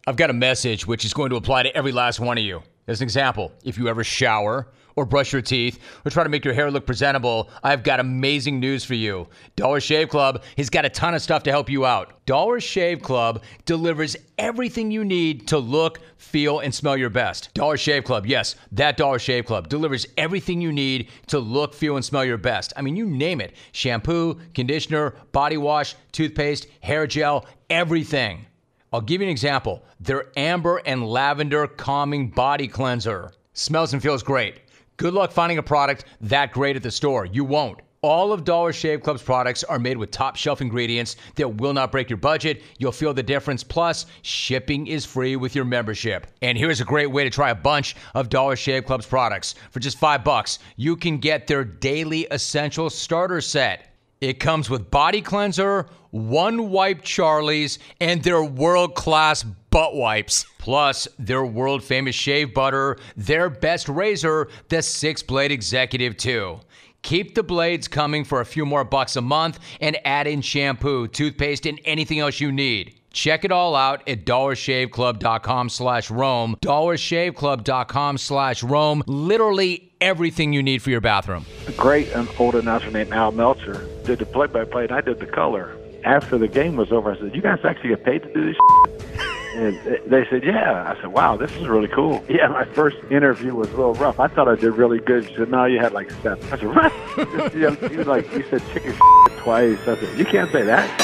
I've got a message which is going to apply to every last one of you. As an example, if you ever shower or brush your teeth or try to make your hair look presentable, I've got amazing news for you. Dollar Shave Club has got a ton of stuff to help you out. Dollar Shave Club delivers everything you need to look, feel, and smell your best. Dollar Shave Club, yes, that Dollar Shave Club delivers everything you need to look, feel, and smell your best. I mean, you name it. Shampoo, conditioner, body wash, toothpaste, hair gel, everything. I'll give you an example. Their Amber and Lavender Calming Body Cleanser. Smells and feels great. Good luck finding a product that great at the store. You won't. All of Dollar Shave Club's products are made with top shelf ingredients that will not break your budget. You'll feel the difference. Plus, shipping is free with your membership. And here's a great way to try a bunch of Dollar Shave Club's products. For just $5, you can get their Daily Essential Starter Set. It comes with body cleanser, one wipe Charlie's, and their world-class butt wipes. Plus, their world-famous shave butter, their best razor, the 6-Blade Executive 2. Keep the blades coming for a few more bucks a month and add in shampoo, toothpaste, and anything else you need. Check it all out at dollarshaveclub.com/Rome. dollarshaveclub.com/Rome. Literally everything you need for your bathroom. A great old announcer named Al Meltzer did the play-by-play, and I did the color. After the game was over, I said, "You guys actually get paid to do this shit?" And they said, "Yeah." I said, "Wow, this is really cool." Yeah, my first interview was a little rough. I thought I did really good. She said, "No, you had like 7." I said, "What?" He was like, "You said chicken shit twice." I said, "You can't say that."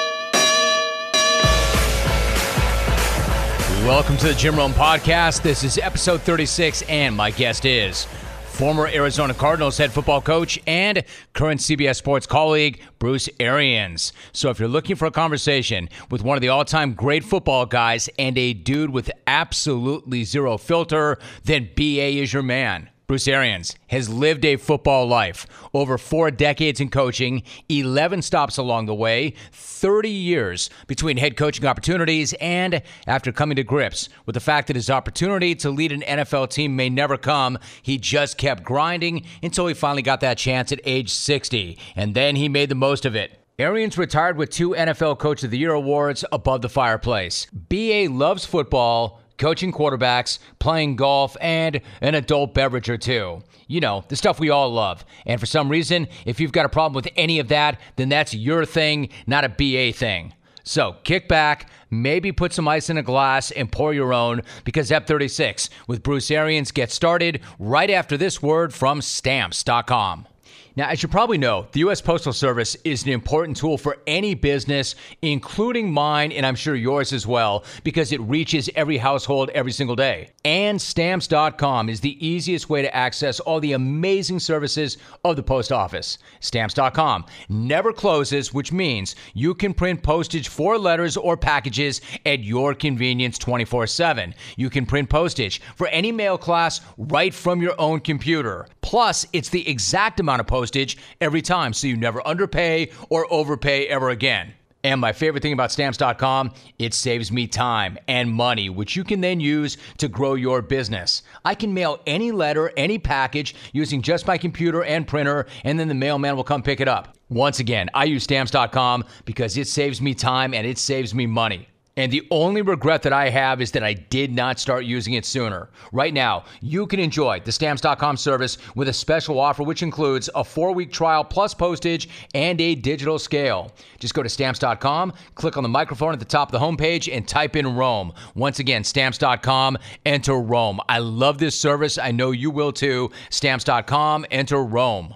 Welcome to the Jim Rome Podcast. This is episode 36, and my guest is former Arizona Cardinals head football coach and current CBS Sports colleague, Bruce Arians. So if you're looking for a conversation with one of the all-time great football guys and a dude with absolutely zero filter, then BA is your man. Bruce Arians has lived a football life, over 4 decades in coaching, 11 stops along the way, 30 years between head coaching opportunities, and after coming to grips with the fact that his opportunity to lead an NFL team may never come, he just kept grinding until he finally got that chance at age 60, and then he made the most of it. Arians retired with 2 NFL Coach of the Year awards above the fireplace. BA loves football, coaching quarterbacks, playing golf, and an adult beverage or two. You know, the stuff we all love. And for some reason, if you've got a problem with any of that, then that's your thing, not a BA thing. So kick back, maybe put some ice in a glass and pour your own, because Ep 36 with Bruce Arians gets started right after this word from Stamps.com. Now, as you probably know, the U.S. Postal Service is an important tool for any business, including mine, and I'm sure yours as well, because it reaches every household every single day. And Stamps.com is the easiest way to access all the amazing services of the post office. Stamps.com never closes, which means you can print postage for letters or packages at your convenience 24/7. You can print postage for any mail class right from your own computer. Plus, it's the exact amount of postage every time, so you never underpay or overpay ever again. And my favorite thing about Stamps.com, it saves me time and money, which you can then use to grow your business. I can mail any letter, any package using just my computer and printer, and then the mailman will come pick it up. Once again, I use Stamps.com because it saves me time and it saves me money. And the only regret that I have is that I did not start using it sooner. Right now, you can enjoy the Stamps.com service with a special offer, which includes a 4-week trial plus postage and a digital scale. Just go to Stamps.com, click on the microphone at the top of the homepage, and type in Rome. Once again, Stamps.com, enter Rome. I love this service. I know you will too. Stamps.com, enter Rome.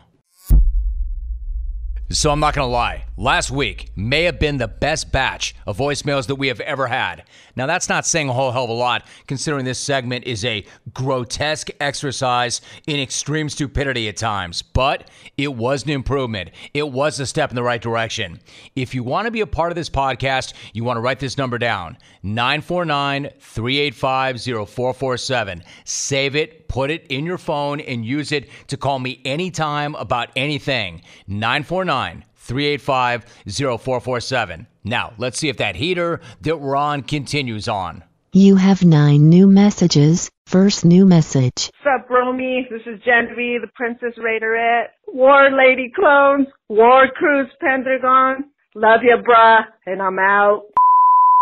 So I'm not going to lie, last week may have been the best batch of voicemails that we have ever had. Now, that's not saying a whole hell of a lot, considering this segment is a grotesque exercise in extreme stupidity at times, but it was an improvement. It was a step in the right direction. If you want to be a part of this podcast, you want to write this number down, 949-385-0447. Save it, put it in your phone, and use it to call me anytime about anything. 949-385-0447. Now, let's see if that heater that we're on continues on. You have 9 new messages. First new message. Sup, Romy? This is Genevieve, the Princess Raiderette. War Lady Clones. War Cruise Pendragon. Love ya, bruh. And I'm out.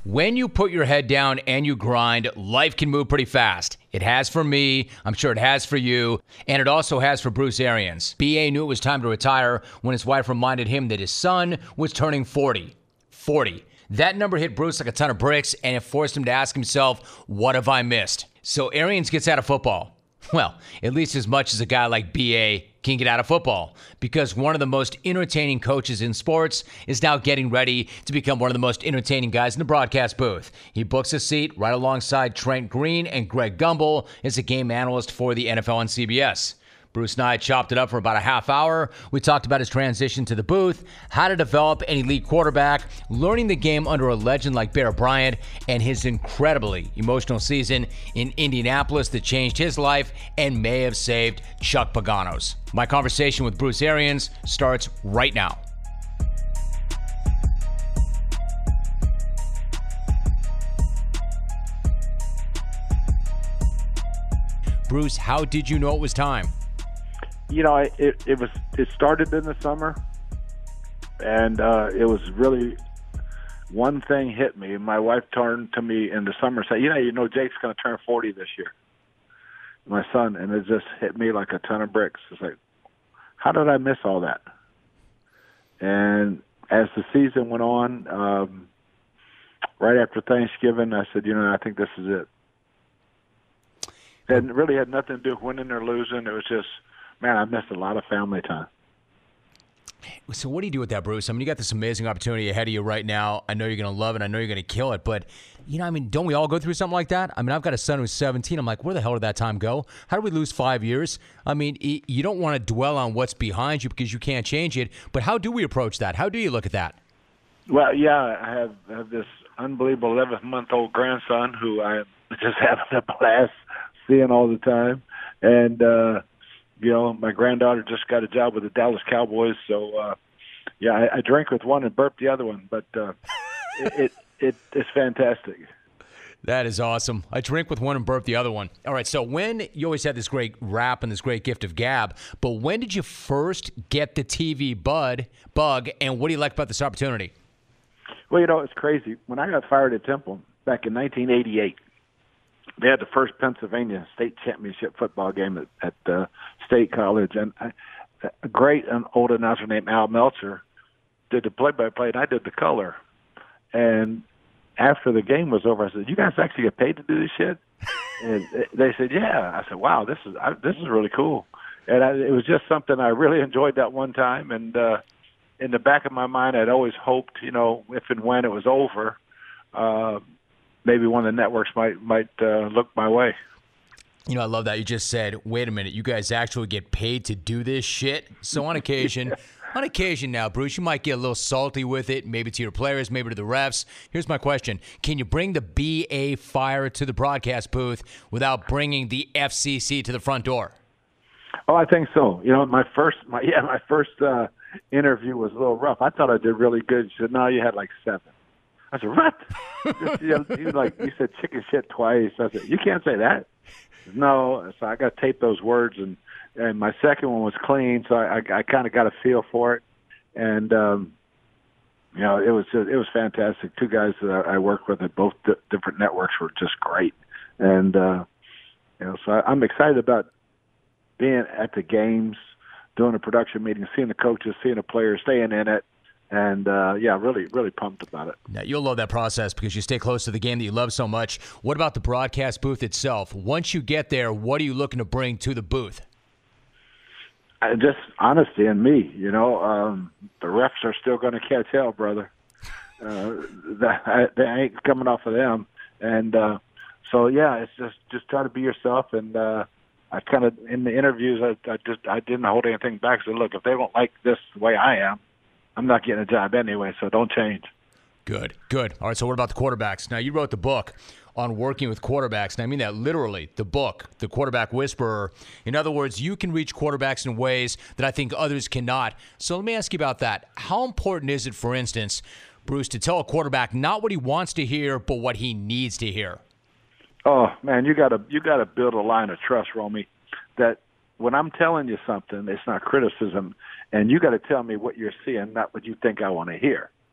When you put your head down and you grind, life can move pretty fast. It has for me, I'm sure it has for you, and it also has for Bruce Arians. B.A. knew it was time to retire when his wife reminded him that his son was turning 40. 40. That number hit Bruce like a ton of bricks, and it forced him to ask himself, what have I missed? So Arians gets out of football. Well, at least as much as a guy like B.A. can get out of football, because one of the most entertaining coaches in sports is now getting ready to become one of the most entertaining guys in the broadcast booth. He books a seat right alongside Trent Green and Greg Gumbel as a game analyst for the NFL on CBS. Bruce and I chopped it up for about a half hour. We talked about his transition to the booth, how to develop an elite quarterback, learning the game under a legend like Bear Bryant, and his incredibly emotional season in Indianapolis that changed his life and may have saved Chuck Pagano's. My conversation with Bruce Arians starts right now. Bruce, how did you know it was time? You know, it started in the summer, and it was really one thing hit me. And my wife turned to me in the summer and said, you know, Jake's going to turn 40 this year, my son, and it just hit me like a ton of bricks. It's like, how did I miss all that? And as the season went on, right after Thanksgiving, I said, I think this is it. It really had nothing to do with winning or losing. It was just, man, I missed a lot of family time. So what do you do with that, Bruce? I mean, you got this amazing opportunity ahead of you right now. I know you're going to love it. I know you're going to kill it. But, don't we all go through something like that? I mean, I've got a son who's 17. I'm like, where the hell did that time go? How did we lose 5 years? I mean, you don't want to dwell on what's behind you because you can't change it. But how do we approach that? How do you look at that? Well, yeah, I have this unbelievable 11-month-old grandson who I just having a blast seeing all the time. And, my granddaughter just got a job with the Dallas Cowboys. So, I drink with one and burp the other one. But it's fantastic. That is awesome. I drink with one and burp the other one. All right, so when you always had this great rap and this great gift of gab, but when did you first get the TV bug, and what do you like about this opportunity? Well, it's crazy. When I got fired at Temple back in 1988, they had the first Pennsylvania state championship football game at State College, and a great and old announcer named Al Meltzer did the play-by-play, and I did the color. And after the game was over, I said, "You guys actually get paid to do this shit?" And they said, "Yeah." I said, "Wow, this is really cool." And it was just something I really enjoyed that one time. And in the back of my mind, I'd always hoped, if and when it was over, maybe one of the networks might look my way. I love that you just said, wait a minute, you guys actually get paid to do this shit? So on occasion, now, Bruce, you might get a little salty with it, maybe to your players, maybe to the refs. Here's my question. Can you bring the BA fire to the broadcast booth without bringing the FCC to the front door? Oh, I think so. My first interview was a little rough. I thought I did really good. She said, "No, you had like 7." I said, "What?" You said chicken shit twice. I said, "You can't say that." No, so I got to tape those words, and my second one was clean, so I kind of got a feel for it, and it was fantastic. Two guys that I worked with at both different networks were just great, and so I'm excited about being at the games, doing a production meeting, seeing the coaches, seeing the players, staying in it. And, really, really pumped about it. Now, you'll love that process because you stay close to the game that you love so much. What about the broadcast booth itself? Once you get there, what are you looking to bring to the booth? Just honesty and me, the refs are still going to catch hell, brother. They ain't coming off of them. And it's just try to be yourself. And I kind of, in the interviews, I didn't hold anything back. So, look, if they don't like this the way I am, I'm not getting a job anyway, so don't change. Good. All right, so what about the quarterbacks? Now, you wrote the book on working with quarterbacks, and I mean that literally, the book, The Quarterback Whisperer. In other words, you can reach quarterbacks in ways that I think others cannot. So let me ask you about that. How important is it, for instance, Bruce, to tell a quarterback not what he wants to hear, but what he needs to hear? Oh, man, you gotta build a line of trust, Romy, that when I'm telling you something, it's not criticism, and you got to tell me what you're seeing, not what you think I want to hear.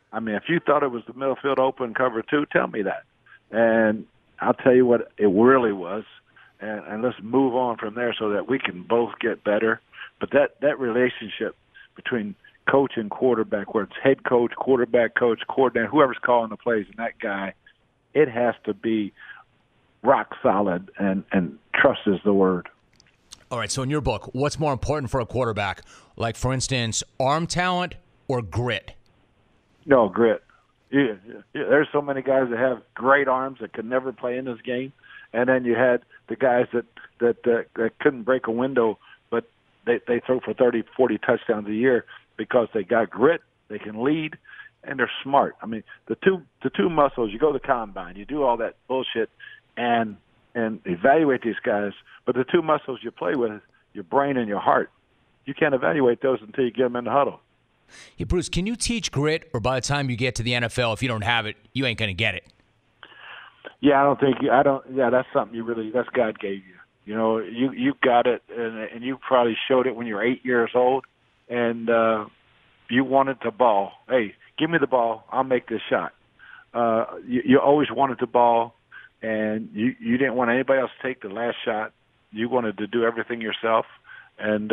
I mean, if you thought it was the middle field open cover 2, tell me that. And I'll tell you what it really was. And let's move on from there so that we can both get better. But that relationship between coach and quarterback, where it's head coach, quarterback coach, coordinator, whoever's calling the plays, and that guy, it has to be rock solid, and trust is the word. All right, so in your book, what's more important for a quarterback? Like, for instance, arm talent or grit? No, grit. Yeah. There's so many guys that have great arms that could never play in this game, and then you had the guys that couldn't break a window, but they throw for 30, 40 touchdowns a year because they got grit, they can lead, and they're smart. I mean, the two muscles, you go to the combine, you do all that bullshit and evaluate these guys, but the two muscles you play with, your brain and your heart, you can't evaluate those until you get them in the huddle. Hey, Bruce, can you teach grit, or by the time you get to the NFL, if you don't have it, you ain't going to get it? Yeah, that's something that's God gave you. You know, you got it, and you probably showed it when you were 8 years old, and you wanted the ball. Hey, give me the ball, I'll make this shot. You always wanted the ball, and you didn't want anybody else to take the last shot. You wanted to do everything yourself, and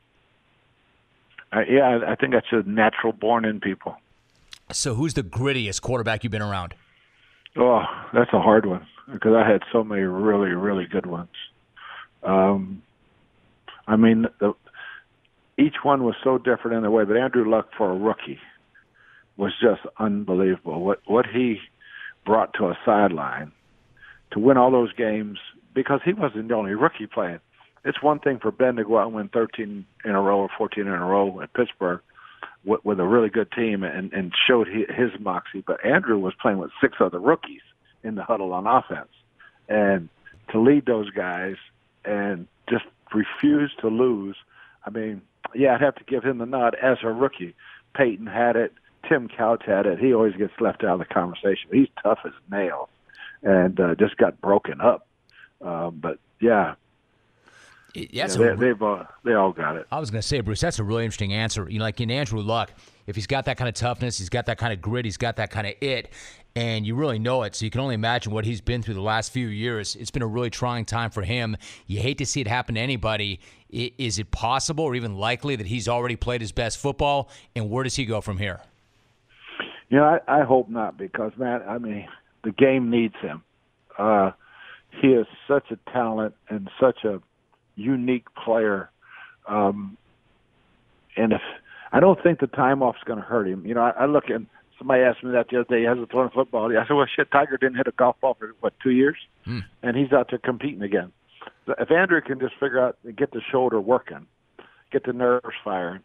I think that's a natural born in people. So who's the grittiest quarterback you've been around? Oh, that's a hard one because I had so many really, really good ones. I mean, each one was so different in a way, but Andrew Luck for a rookie was just unbelievable. What he brought to a sideline to win all those games, because he wasn't the only rookie playing. It's one thing for Ben to go out and win 13 in a row or 14 in a row at Pittsburgh with a really good team and showed his moxie. But Andrew was playing with 6 other rookies in the huddle on offense. And to lead those guys and just refuse to lose, I mean, yeah, I'd have to give him the nod as a rookie. Peyton had it. Tim Couch had it. He always gets left out of the conversation. He's tough as nails and just got broken up. But, yeah. They all got it. I was going to say, Bruce, that's a really interesting answer. You know, like in Andrew Luck, if he's got that kind of toughness, he's got that kind of grit, he's got that kind of it, and you really know it. So you can only imagine what he's been through the last few years. It's been a really trying time for him. You hate to see it happen to anybody. Is it possible or even likely that he's already played his best football, and where does he go from here? You know, I hope not, because, man, I mean, the game needs him. He is such a talent and such a unique player, and if I don't think the time off is going to hurt him. You know, I look at somebody asked me that the other day. He hasn't thrown a football. I said, well, shit, Tiger didn't hit a golf ball for 2 years, and he's out there competing again. So if Andrew can just figure out and get the shoulder working, get the nerves firing,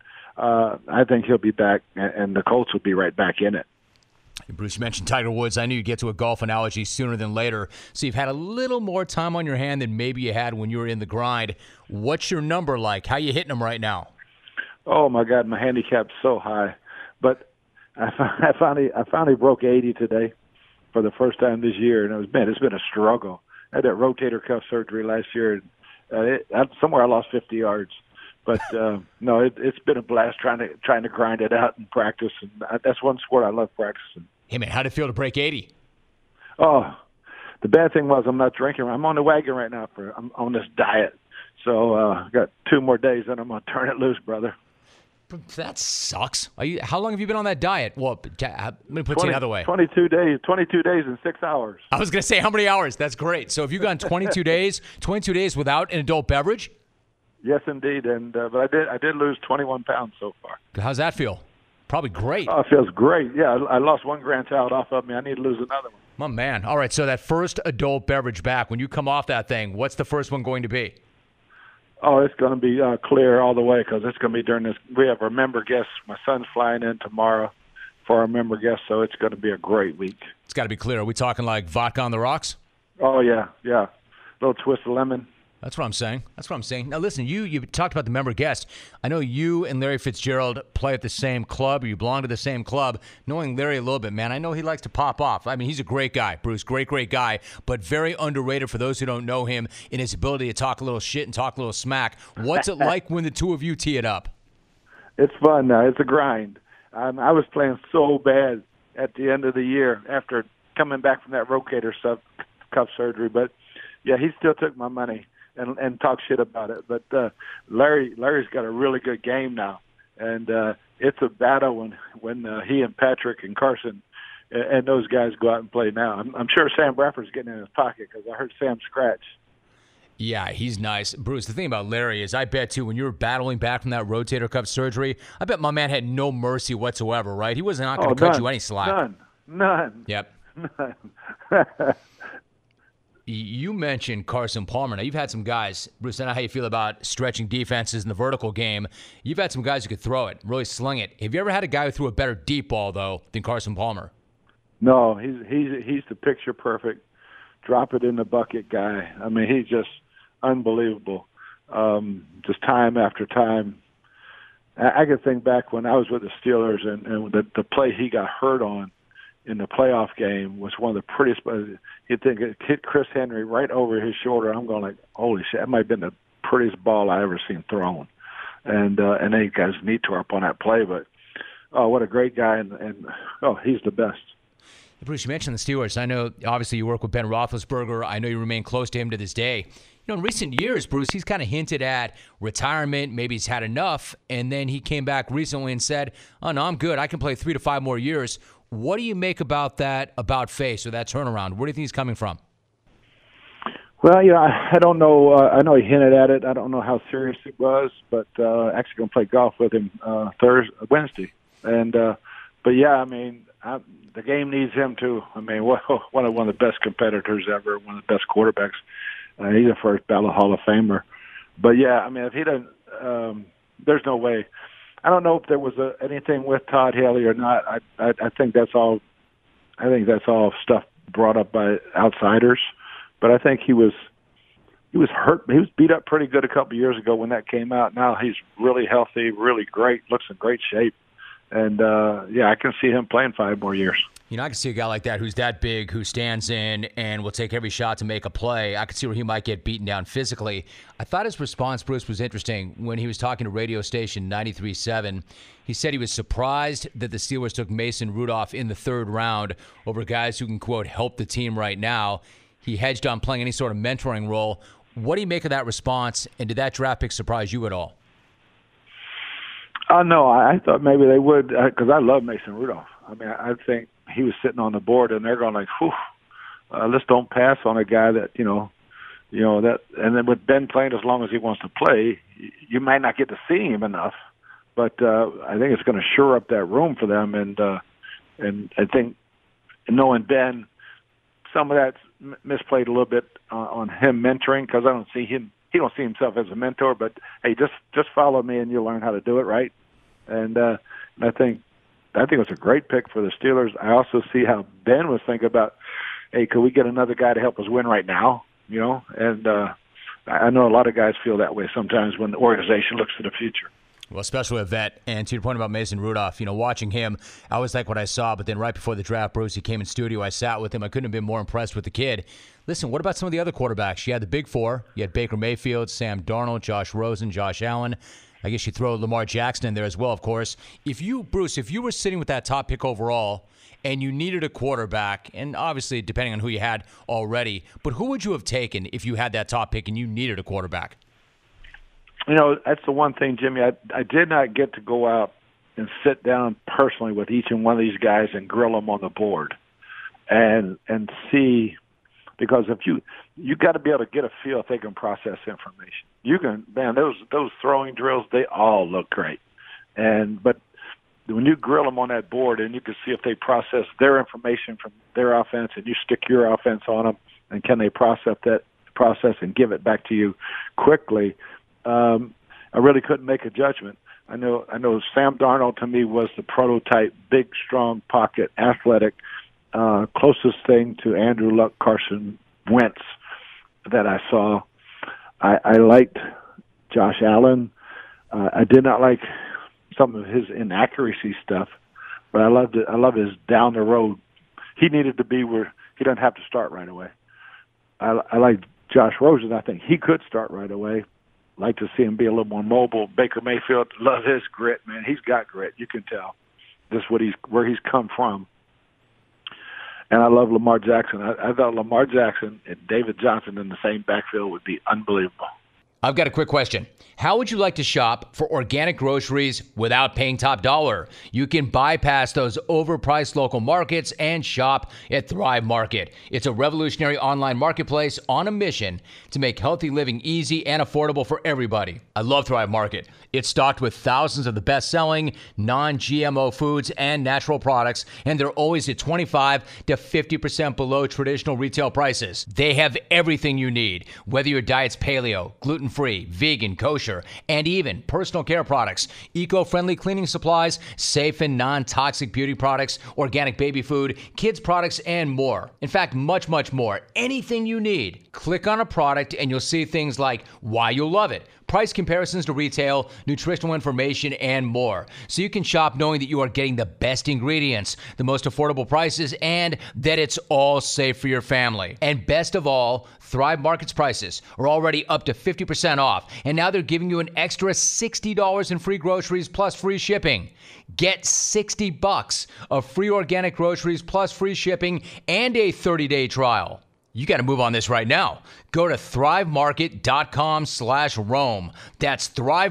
I think he'll be back, and the Colts will be right back in it. Bruce, you mentioned Tiger Woods. I knew you'd get to a golf analogy sooner than later. So you've had a little more time on your hand than maybe you had when you were in the grind. What's your number like? How you hitting them right now? Oh, my God, my handicap's so high. But I finally broke 80 today for the first time this year, and it's been a struggle. I had that rotator cuff surgery last year, and somewhere I lost 50 yards. But no, it's been a blast trying to grind it out and practice, and that's one sport I love practicing. Hey man, how'd it feel to break 80? Oh, the bad thing was I'm not drinking. I'm on the wagon right now. I'm on this diet, so I got 2 more days, and I'm gonna turn it loose, brother. That sucks. How long have you been on that diet? Well, let me put it another way. 22 days. 22 days and 6 hours. I was gonna say, how many hours? That's great. So have you gone 22 days? 22 days without an adult beverage? Yes, indeed, and but I did lose 21 pounds so far. How's that feel? Probably great. Oh, it feels great. Yeah, I lost 1 grandchild off of me. I need to lose another one. My man. All right, so that first adult beverage back, when you come off that thing, what's the first one going to be? Oh, it's going to be clear all the way because it's going to be during this. We have our member guests. My son's flying in tomorrow for our member guests, so it's going to be a great week. It's got to be clear. Are we talking like vodka on the rocks? Oh, yeah. A little twist of lemon. That's what I'm saying. Now, listen, you talked about the member guest. I know you and Larry Fitzgerald play at the same club, or you belong to the same club. Knowing Larry a little bit, man, I know he likes to pop off. I mean, he's a great guy, Bruce, great guy, but very underrated for those who don't know him in his ability to talk a little shit and talk a little smack. What's it like when the two of you tee it up? It's fun now. It's a grind. I was playing so bad at the end of the year after coming back from that rotator cuff surgery. But yeah, he still took my money and talked shit about it. But Larry's got a really good game now, and it's a battle when he and Patrick and Carson and those guys go out and play now. I'm sure Sam Bradford's getting in his pocket because I heard Sam scratch. Yeah, he's nice. Bruce, the thing about Larry is I bet, too, when you were battling back from that rotator cuff surgery, I bet my man had no mercy whatsoever, right? He was not going to cut you any slack. None. Yep. None. You mentioned Carson Palmer. Now, you've had some guys, Bruce, I know how you feel about stretching defenses in the vertical game. You've had some guys who could throw it, really sling it. Have you ever had a guy who threw a better deep ball, though, than Carson Palmer? No, he's the picture-perfect, drop-it-in-the-bucket guy. I mean, he's just unbelievable. Just time after time. I can think back when I was with the Steelers and the play he got hurt on in the playoff game was one of the prettiest. You'd think it hit Chris Henry right over his shoulder. I'm going like, holy shit, that might have been the prettiest ball I ever seen thrown. And then he got his knee tore up on that play. But, oh, what a great guy. And he's the best. Bruce, you mentioned the Steelers. I know, obviously, you work with Ben Roethlisberger. I know you remain close to him to this day. In recent years, Bruce, he's kind of hinted at retirement. Maybe he's had enough. And then he came back recently and said, oh, no, I'm good. I can play 3 to 5 more years. What do you make about that face or that turnaround? Where do you think he's coming from? Well, I don't know. I know he hinted at it. I don't know how serious it was, but actually going to play golf with him Wednesday. And but yeah, I mean, the game needs him too. I mean, one of the best competitors ever, one of the best quarterbacks. He's a first ballot Hall of Famer. But yeah, I mean, if he doesn't, there's no way. I don't know if there was anything with Todd Haley or not. I think that's all. I think that's all stuff brought up by outsiders. But I think he was hurt. He was beat up pretty good a couple of years ago when that came out. Now he's really healthy, really great, looks in great shape. And yeah, I can see him playing 5 more years. I can see a guy like that who's that big, who stands in and will take every shot to make a play. I could see where he might get beaten down physically. I thought his response, Bruce, was interesting when he was talking to radio station 93.7. He said he was surprised that the Steelers took Mason Rudolph in the 3rd round over guys who can, quote, help the team right now. He hedged on playing any sort of mentoring role. What do you make of that response, and did that draft pick surprise you at all? No, I thought maybe they would, because I love Mason Rudolph. I mean, I think he was sitting on the board, and they're going like, whew, let's don't pass on a guy that, that. And then with Ben playing as long as he wants to play, you might not get to see him enough. But I think it's going to shore up that room for them. And I think knowing Ben, some of that's misplayed a little bit on him mentoring, because I don't see him. He don't see himself as a mentor, but hey, just follow me and you'll learn how to do it, right? And I think it was a great pick for the Steelers. I also see how Ben was thinking about, hey, could we get another guy to help us win right now? And I know a lot of guys feel that way sometimes when the organization looks to the future. Well, especially a vet. And to your point about Mason Rudolph, watching him, I always like what I saw. But then right before the draft, Bruce, he came in studio. I sat with him. I couldn't have been more impressed with the kid. Listen, what about some of the other quarterbacks? You had the big 4. You had Baker Mayfield, Sam Darnold, Josh Rosen, Josh Allen. I guess you throw Lamar Jackson in there as well, of course. Bruce, if you were sitting with that top pick overall and you needed a quarterback, and obviously depending on who you had already, but who would you have taken if you had that top pick and you needed a quarterback? That's the one thing, Jimmy. I did not get to go out and sit down personally with each and one of these guys and grill them on the board and see, because if you got to be able to get a feel if they can process information. You can, man, those throwing drills, they all look great. But when you grill them on that board and you can see if they process their information from their offense and you stick your offense on them, and can they process and give it back to you quickly, I really couldn't make a judgment. I know Sam Darnold to me was the prototype, big, strong pocket, athletic, closest thing to Andrew Luck, Carson Wentz that I saw. I liked Josh Allen. I did not like some of his inaccuracy stuff, but I loved it. I love his down the road. He needed to be where he doesn't have to start right away. I like Josh Rosen. I think he could start right away. Like to see him be a little more mobile. Baker Mayfield, love his grit, man. He's got grit. You can tell. Just where he's come from. And I love Lamar Jackson. I thought Lamar Jackson and David Johnson in the same backfield would be unbelievable. I've got a quick question. How would you like to shop for organic groceries without paying top dollar? You can bypass those overpriced local markets and shop at Thrive Market. It's a revolutionary online marketplace on a mission to make healthy living easy and affordable for everybody. I love Thrive Market. It's stocked with thousands of the best-selling non-GMO foods and natural products, and they're always at 25 to 50% below traditional retail prices. They have everything you need, whether your diet's paleo, gluten-free, vegan, kosher, and even personal care products, eco-friendly cleaning supplies, safe and non-toxic beauty products, organic baby food, kids products, and more. In fact, much, much more. Anything you need. Click on a product and you'll see things like why you'll love it, price comparisons to retail, nutritional information, and more. So you can shop knowing that you are getting the best ingredients, the most affordable prices, and that it's all safe for your family. And best of all, Thrive Market's prices are already up to 50% off, and now they're giving you an extra $60 in free groceries plus free shipping. Get $60 of free organic groceries plus free shipping and a 30-day trial. You got to move on this right now. Go to thrivemarket.com/Rome. That's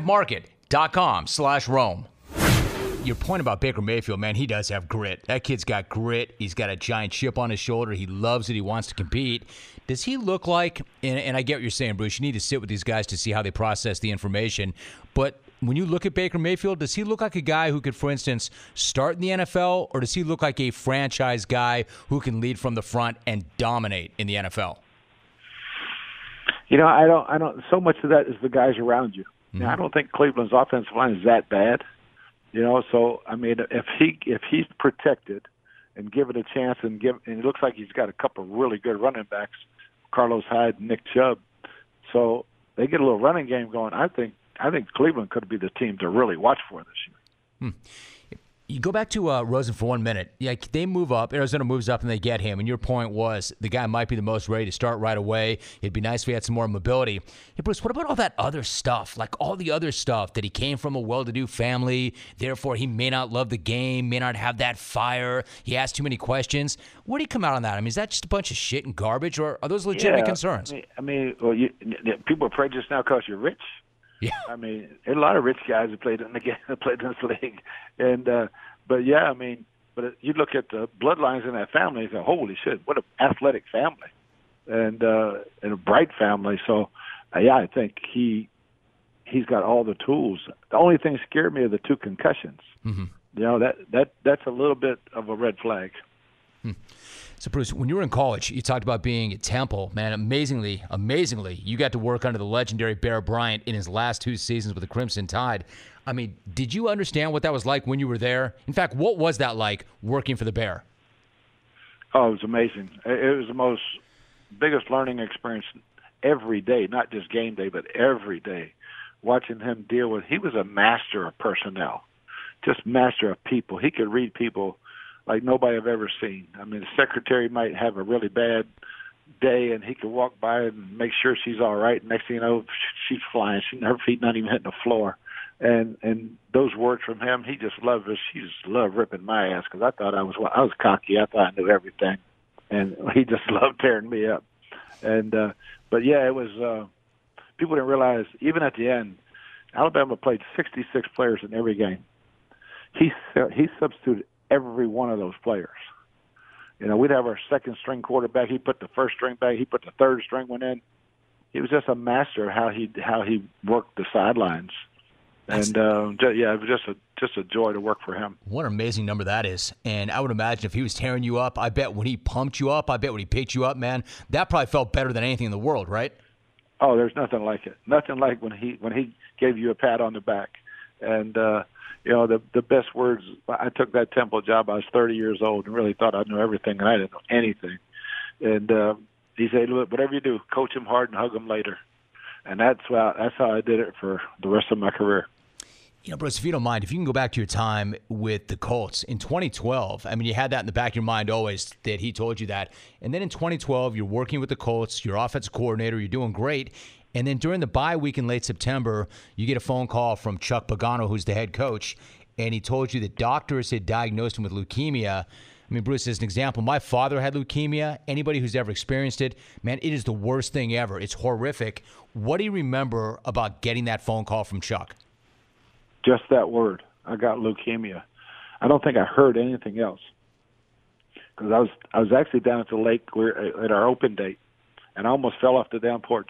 thrivemarket.com/Rome. Your point about Baker Mayfield, man, he does have grit. That kid's got grit. He's got a giant chip on his shoulder. He loves it. He wants to compete. Does he look like, and I get what you're saying, Bruce, you need to sit with these guys to see how they process the information, but when you look at Baker Mayfield, does he look like a guy who could, for instance, start in the NFL, or does he look like a franchise guy who can lead from the front and dominate in the NFL? You know, I don't. So much of that is the guys around you. Now, I don't think Cleveland's offensive line is that bad. You know, so I mean, if he's protected and given a chance, and it looks like he's got a couple of really good running backs, Carlos Hyde and Nick Chubb. So they get a little running game going. I think Cleveland could be the team to really watch for this year. You go back to Rosen for 1 minute. Yeah, they move up. Arizona moves up and they get him. And your point was the guy might be the most ready to start right away. It'd be nice if he had some more mobility. Hey, Bruce, what about all that other stuff? Like all the other stuff that he came from a well-to-do family. Therefore, he may not love the game, may not have that fire. He asks too many questions. Where do you come out on that? I mean, is that just a bunch of shit and garbage, or are those legitimate concerns? I mean, people are prejudiced now because you're rich. Yeah, I mean, there are a lot of rich guys who played in the game, played in this league, and but yeah, I mean, but you look at the bloodlines in that family, and say, holy shit, what an athletic family, and a bright family. So, yeah, I think he's got all the tools. The only thing that scared me are the 2 concussions. Mm-hmm. You know, that's a little bit of a red flag. So, Bruce, when you were in college, you talked about being at Temple. Man, amazingly, you got to work under the legendary Bear Bryant in his last 2 seasons with the Crimson Tide. I mean, did you understand what that was like when you were there? In fact, what was that like working for the Bear? Oh, it was amazing. It was the biggest learning experience every day, not just game day, but every day. Watching him deal with, he was a master of personnel, just master of people. He could read people like nobody I've ever seen. I mean, the secretary might have a really bad day, and he could walk by and make sure she's all right. Next thing you know, she's flying. Her feet not even hitting the floor. And those words from him, he just loved us. He just loved ripping my ass because I thought I was cocky. I thought I knew everything, and he just loved tearing me up. And but yeah, it was. People didn't realize even at the end, Alabama played 66 players in every game. He substituted every one of those players. You know, we'd have our second string quarterback. He put the first string back. He put the third string one in. He was just a master of how he worked the sidelines. And yeah, it was just a joy to work for him. What an amazing number that is. And I would imagine if he was tearing you up, I bet when he pumped you up, I bet when he picked you up, man, that probably felt better than anything in the world, right? Oh, there's nothing like it. Nothing like when he gave you a pat on the back. And you know, the best words, I took that Temple job, I was 30 years old and really thought I knew everything, and I didn't know anything. And he said, look, whatever you do, coach him hard and hug him later. And that's how I did it for the rest of my career. You know, Bruce, if you don't mind, if you can go back to your time with the Colts in 2012, I mean, you had that in the back of your mind always that he told you that. And then in 2012, you're working with the Colts, you're offensive coordinator, you're doing great. And then during the bye week in late September, you get a phone call from Chuck Pagano, who's the head coach, and he told you that doctors had diagnosed him with leukemia. I mean, Bruce, as an example, my father had leukemia. Anybody who's ever experienced it, man, it is the worst thing ever. It's horrific. What do you remember about getting that phone call from Chuck? Just that word. I got leukemia. I don't think I heard anything else, because I was actually down at the lake at our open date, and I almost fell off the damn porch.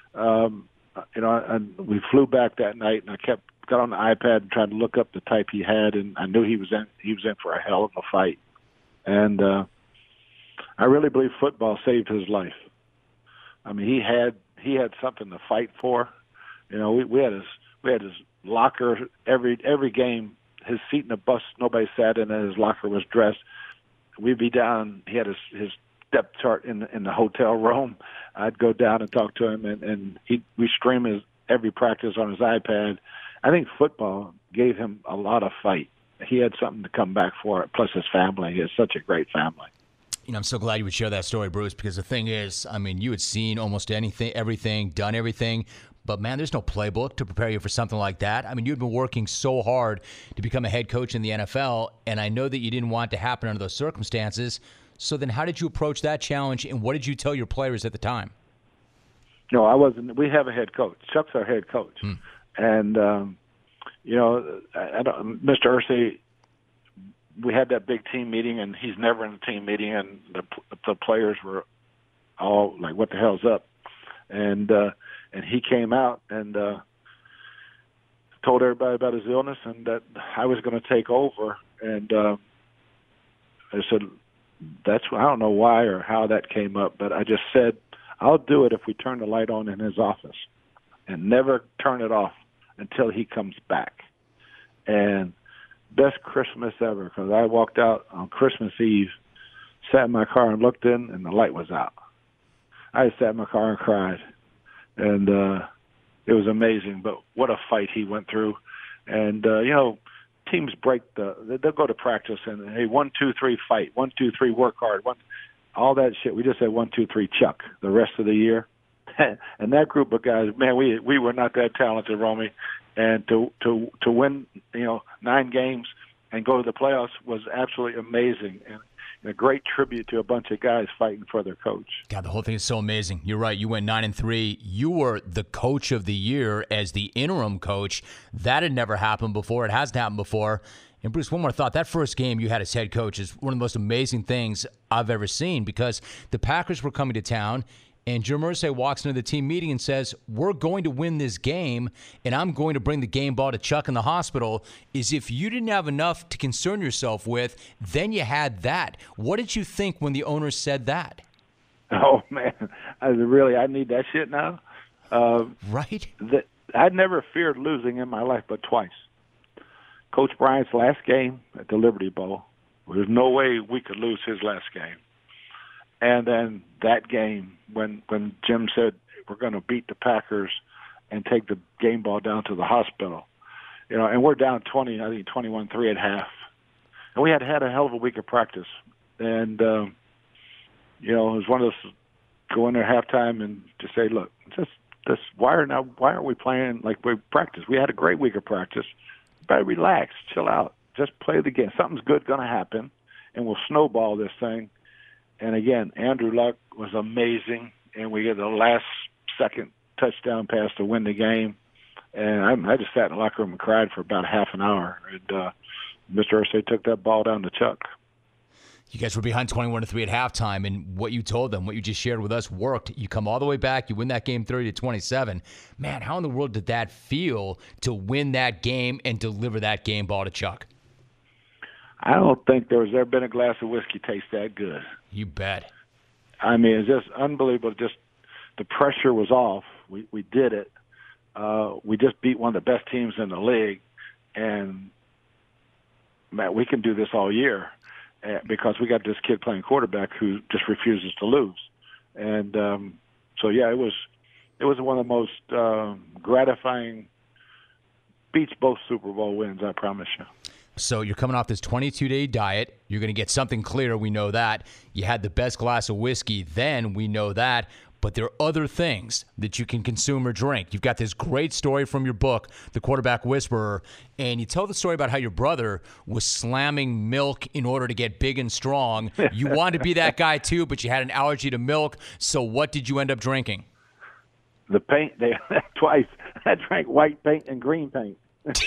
And we flew back that night, and I got on the iPad and tried to look up the type he had, and I knew he was in for a hell of a fight. And I really believe football saved his life. I mean, he had something to fight for. You know, we had his locker every game. His seat in the bus, nobody sat in, and his locker was dressed. We'd be down. He had his depth chart in the hotel room. I'd go down and talk to him, and we stream every practice on his iPad. I think football gave him a lot of fight. He had something to come back for, plus his family. He has such a great family. You know, I'm so glad you would share that story, Bruce, because the thing is, I mean, you had seen almost everything, done everything, but man, there's no playbook to prepare you for something like that. I mean, you'd been working so hard to become a head coach in the NFL, and I know that you didn't want it to happen under those circumstances. So then how did you approach that challenge, and what did you tell your players at the time? No, I wasn't. We have a head coach. Chuck's our head coach. And, Mr. Irsay, we had that big team meeting, and he's never in a team meeting, and the players were all like, what the hell's up? And he came out and told everybody about his illness and that I was going to take over. And I said, I don't know why or how that came up, but I just said, I'll do it if we turn the light on in his office and never turn it off until he comes back. And best Christmas ever, because I walked out on Christmas Eve, sat in my car and looked in, and the light was out. I sat in my car and cried. And it was amazing, but what a fight he went through. And, teams they'll go to practice and, hey, 1, 2, 3, fight, 1, 2, 3, work hard, all that shit. We just said 1, 2, 3, Chuck the rest of the year. And that group of guys, man, we were not that talented, Romy. And to win, 9 games and go to the playoffs was absolutely amazing. And a great tribute to a bunch of guys fighting for their coach. God, the whole thing is so amazing. You're right. You went 9-3. You were the coach of the year as the interim coach. That had never happened before. It hasn't happened before. And Bruce, one more thought. That first game you had as head coach is one of the most amazing things I've ever seen, because the Packers were coming to town, and Jim Irsay walks into the team meeting and says, we're going to win this game, and I'm going to bring the game ball to Chuck in the hospital. Is if you didn't have enough to concern yourself with, then you had that. What did you think when the owner said that? Oh, man. I need that shit now? Right? I'd never feared losing in my life but twice. Coach Bryant's last game at the Liberty Bowl, there's no way we could lose his last game. And then that game when Jim said we're going to beat the Packers and take the game ball down to the hospital, and we're down 21-3 at half. And we had a hell of a week of practice. And, it was one of those go in there halftime and just say, look, why aren't we playing like we practice? We had a great week of practice. But relax, chill out. Just play the game. Something's good going to happen, and we'll snowball this thing. And again, Andrew Luck was amazing, and we get the last-second touchdown pass to win the game. And I just sat in the locker room and cried for about half an hour. And Mr. Irsay took that ball down to Chuck. You guys were behind 21-3 at halftime, and what you told them, what you just shared with us, worked. You come all the way back, you win that game 30-27. Man, how in the world did that feel to win that game and deliver that game ball to Chuck? I don't think there's ever been a glass of whiskey taste that good. You bet. I mean, it's just unbelievable. Just the pressure was off. We did it. We just beat one of the best teams in the league, and man, we can do this all year. Because we got this kid playing quarterback who just refuses to lose. And it was one of the most gratifying, beats both Super Bowl wins, I promise you. So you're coming off this 22-day diet. You're going to get something clear. We know that. You had the best glass of whiskey then. We know that. but there are other things that you can consume or drink. You've got this great story from your book, The Quarterback Whisperer, and you tell the story about how your brother was slamming milk in order to get big and strong. You wanted to be that guy too, but you had an allergy to milk. So what did you end up drinking? The paint, twice. I drank white paint and green paint.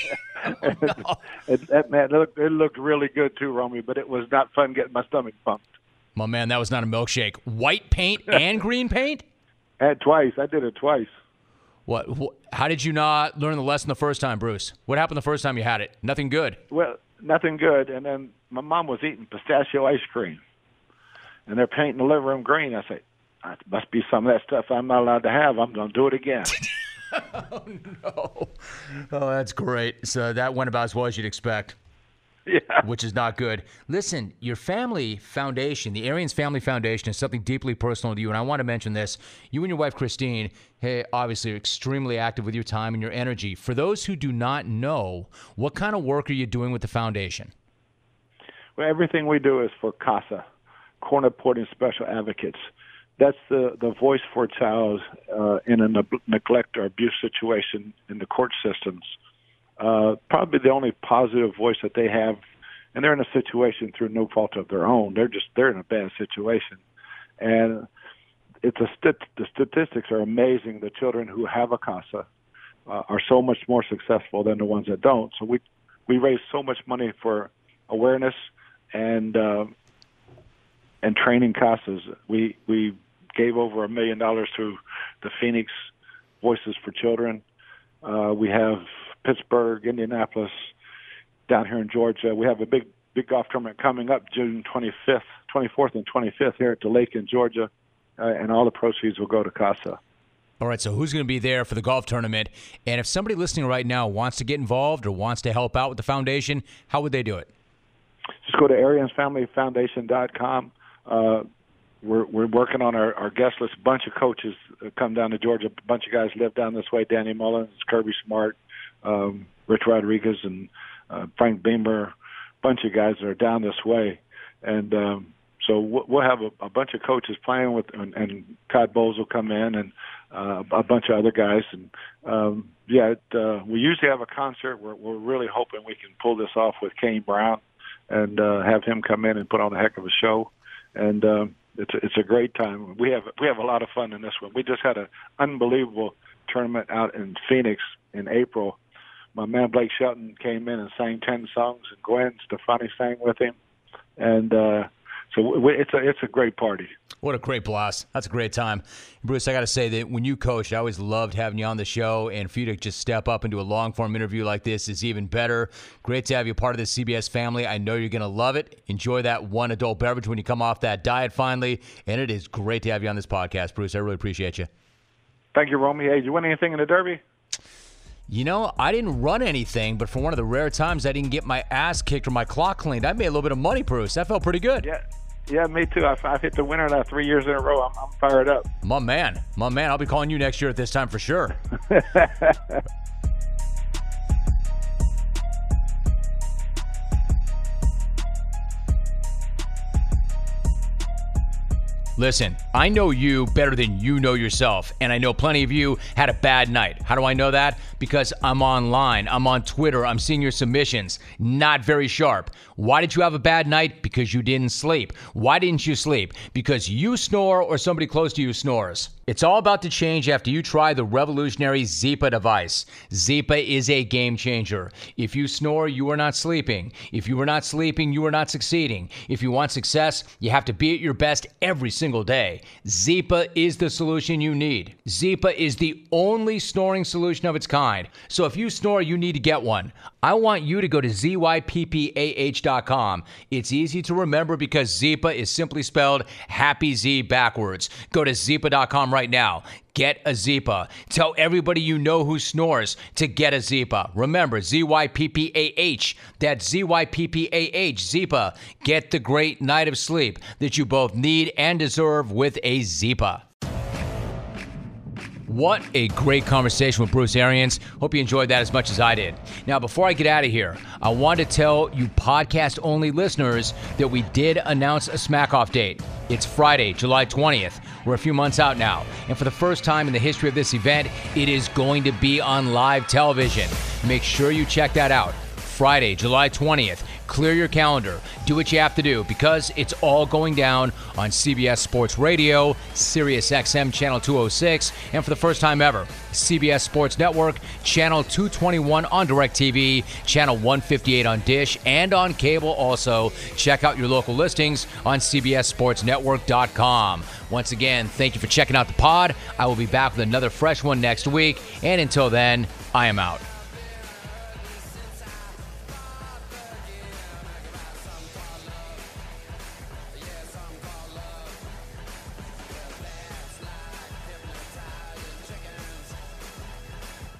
No. It looked really good too, Romy, but it was not fun getting my stomach pumped. My man, that was not a milkshake. White paint and green paint? Twice. I did it twice. What? How did you not learn the lesson the first time, Bruce? What happened the first time you had it? Nothing good. Well, nothing good. And then my mom was eating pistachio ice cream, and they're painting the living room green. I said, "It must be some of that stuff I'm not allowed to have. I'm going to do it again." Oh, no. Oh, that's great. So that went about as well as you'd expect. Yeah. Which is not good. Listen, your family foundation, the Arians Family Foundation, is something deeply personal to you, and I want to mention this. You and your wife, Christine, obviously are extremely active with your time and your energy. For those who do not know, what kind of work are you doing with the foundation? Well, everything we do is for CASA, Corner Porting Special Advocates. That's the voice for a child in a neglect or abuse situation in the court systems. Probably the only positive voice that they have, and they're in a situation through no fault of their own. They're in a bad situation, and the statistics are amazing. The children who have a CASA are so much more successful than the ones that don't. So we raise so much money for awareness and training CASAs. We gave over $1 million to the Phoenix Voices for Children. We have Pittsburgh, Indianapolis, down here in Georgia. We have a big golf tournament coming up June 24th and 25th here at the lake in Georgia, and all the proceeds will go to CASA. All right, so who's going to be there for the golf tournament? And if somebody listening right now wants to get involved or wants to help out with the foundation, how would they do it? Just go to AriansFamilyFoundation.com. We're working on our guest list. A bunch of coaches come down to Georgia. A bunch of guys live down this way. Danny Mullins, Kirby Smart, Rich Rodriguez, and Frank Beamer. A bunch of guys that are down this way. And so we'll have a bunch of coaches playing with, and Todd Bowles will come in, and a bunch of other guys. And we usually have a concert. We're really hoping we can pull this off with Kane Brown and have him come in and put on a heck of a show. And it's a great time. We have a lot of fun in this one. We just had an unbelievable tournament out in Phoenix in April. My man Blake Shelton came in and sang 10 songs, and Gwen Stefani sang with him, and so it's a great party. What a great blast. That's a great time. Bruce, I got to say that when you coached, I always loved having you on the show, and for you to just step up into a long-form interview like this is even better. Great to have you part of the CBS family. I know you're going to love it. Enjoy that one adult beverage when you come off that diet finally, and it is great to have you on this podcast, Bruce. I really appreciate you. Thank you, Romy. Hey, did you win anything in the Derby? You know, I didn't run anything, but for one of the rare times I didn't get my ass kicked or my clock cleaned, I made a little bit of money, Bruce. That felt pretty good. Yeah, me too. I've hit the winner now 3 years in a row. I'm fired up. My man. I'll be calling you next year at this time for sure. Listen, I know you better than you know yourself, and I know plenty of you had a bad night. How do I know that? Because I'm online, I'm on Twitter, I'm seeing your submissions. Not very sharp. Why did you have a bad night? Because you didn't sleep. Why didn't you sleep? Because you snore or somebody close to you snores. It's all about to change after you try the revolutionary Zyppah device. Zyppah is a game changer. If you snore, you are not sleeping. If you are not sleeping, you are not succeeding. If you want success, you have to be at your best every single day. Zyppah is the solution you need. Zyppah is the only snoring solution of its kind. So if you snore, you need to get one. I want you to go to ZYPPAH.com. It's easy to remember because Zyppah is simply spelled Happy Z backwards. Go to Zyppah.com right now. Get a Zyppah. Tell everybody you know who snores to get a Zyppah. Remember, ZYPPAH. That's ZYPPAH. Zyppah. Get the great night of sleep that you both need and deserve with a Zyppah. What a great conversation with Bruce Arians. Hope you enjoyed that as much as I did. Now, before I get out of here, I want to tell you podcast-only listeners that we did announce a Smack-Off date. It's Friday, July 20th. We're a few months out now. And for the first time in the history of this event, it is going to be on live television. Make sure you check that out. Friday, July 20th. Clear your calendar. Do what you have to do because it's all going down on CBS Sports Radio, Sirius XM Channel 206, and for the first time ever, CBS Sports Network, Channel 221 on DirecTV, Channel 158 on Dish, and on cable also. Check out your local listings on CBSSportsNetwork.com. Once again, thank you for checking out the pod. I will be back with another fresh one next week, and until then, I am out.